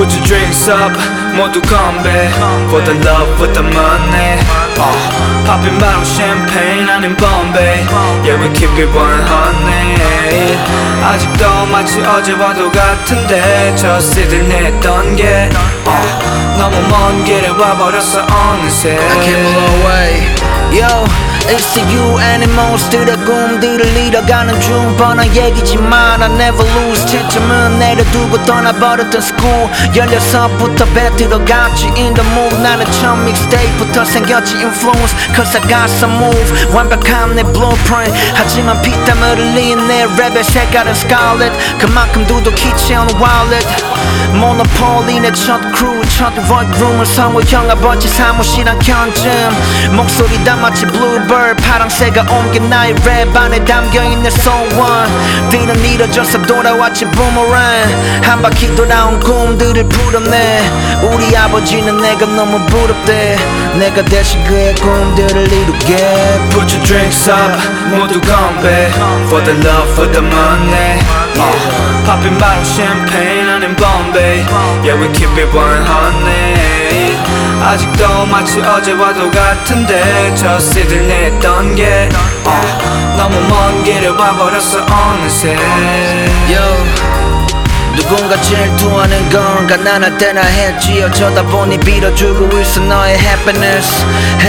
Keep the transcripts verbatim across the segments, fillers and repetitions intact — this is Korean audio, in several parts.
Put your drinks up, 모두 건배 For the love, with the money uh, Popping bottle champagne 아닌 Bombay Yeah, we keep it one hundred 아직도 마치 어제와도 같은데 저 시드니 했던 게 uh, 너무 먼 길에 와버렸어 어느새 I came a long way, yo. It's to you animals 들의 꿈들을 잃어가는 중 뻔한 얘기지만 I never lose 채점은 내려두고 떠나버렸던 school 열여섯부터 배 들어갔지 in the move 나는 처음 믹스테이프부터 생겼지 influence Cause I got some move 완벽한 내 blueprint 하지만 피땀을 흘린 내 랩의 색깔은 scarlet 그만큼 두둑히 채운 wallet Monopoly 내 첫 crew 첫 workroom을 성우 형 아버지 사무실 한 견점 목소리 다 마치 bluebird 파랑새가 옮긴 나의 랩 안에 담겨있는 so one 뒤는 잃어져서 돌아왔지 boomerang 한 바퀴 돌아온 꿈들을 풀어내 우리 아버지는 내가 너무 부럽대 내가 대신 그의 꿈들을 이루게 Put your drinks up 모두 건배 For the love, for the money uh, Popping bottle champagne 아닌 Bombay Yeah, we keep it one hundred 아직도 마치 어제와도 같은데 저 시드니 했던 게 uh, 너무 먼 길에 와버렸어 어느새 Yo. 누군가 질투하는 건 가난할 때나 했지 어쩌다 보니 빌어주고 있어 너의 happiness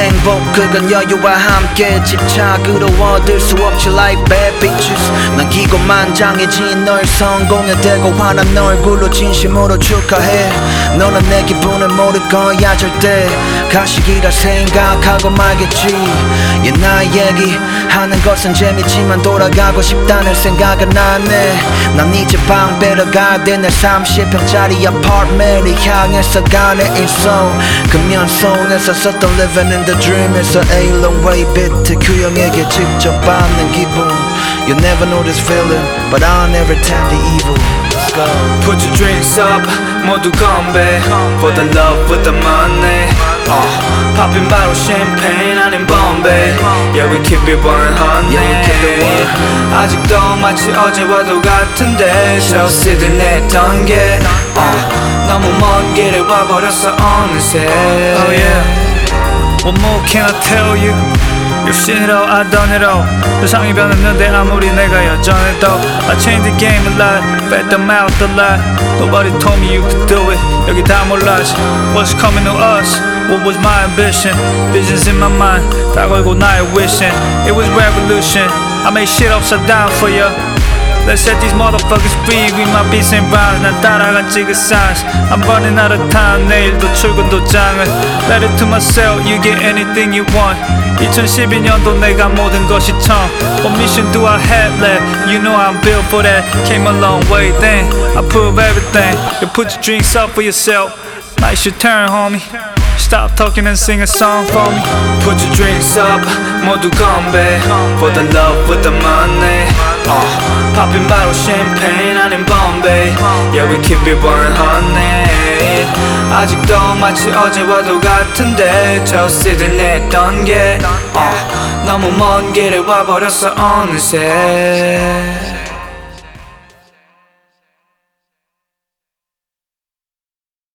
행복 그건 여유와 함께 집착으로 얻을 수 없지 like bad bitches 난 기고만장해진 널 성공에 대고 화난 너 얼굴로 진심으로 축하해 너는 내 기분을 모를 거야 절대 가식이라 생각하고 말겠지 yeah, 나의 얘기 하는 것은 재밌지만 돌아가고 싶다는 생각은 안해 난 이제 방 빼러가 내 삼십 평짜리 아파트먼을 향해서 가네 있어 금연 속에서 썼던 living in the dream에서 a long way 비트 규형에게 직접 받는 기분 You never know this feeling but I'll never tell the evil Let's go Put your drinks up 모두 건배 For the love, with the money uh, Popping bottle champagne 아닌 Bombay Yeah, we keep it one hundred Yeah, we keep it one hundred 아직도 마치 어제와도 같은데 저 시드니 했던 게 uh, 너무 먼 길에 와버렸어 어느새 Oh yeah What more can I tell you You've seen it all, I've done it all 세상이 변했는데 아무리 내가 여전해도 I changed the game a lot, bet them out a lot Nobody told me you could do it 여기 다 몰랐지 What's coming to us? What was my ambition? Visions in my mind 다 걸고 나의 wishing It was revolution I made shit upside down for you Let's set these motherfuckers free with my beats and rhymes 난 따라간 찍은 signs I'm running out of time 내일도 출근 도장은 Let it to myself you get anything you want 이천십이 년도 내가 모든 것이 처음 What mission do I have left? You know I'm built for that Came a long way then I prove everything You put your drinks up for yourself Now it's your turn homie Stop talking and sing a song for me Put your drinks up 모두 건배 For the love, with the money uh, Popping bottle champagne 아닌 Bombay Yeah, we keep it one hundred 아직도 마치 어제와도 같은데 저 시드니 했던 게 uh, 너무 먼 길에 와버렸어 어느새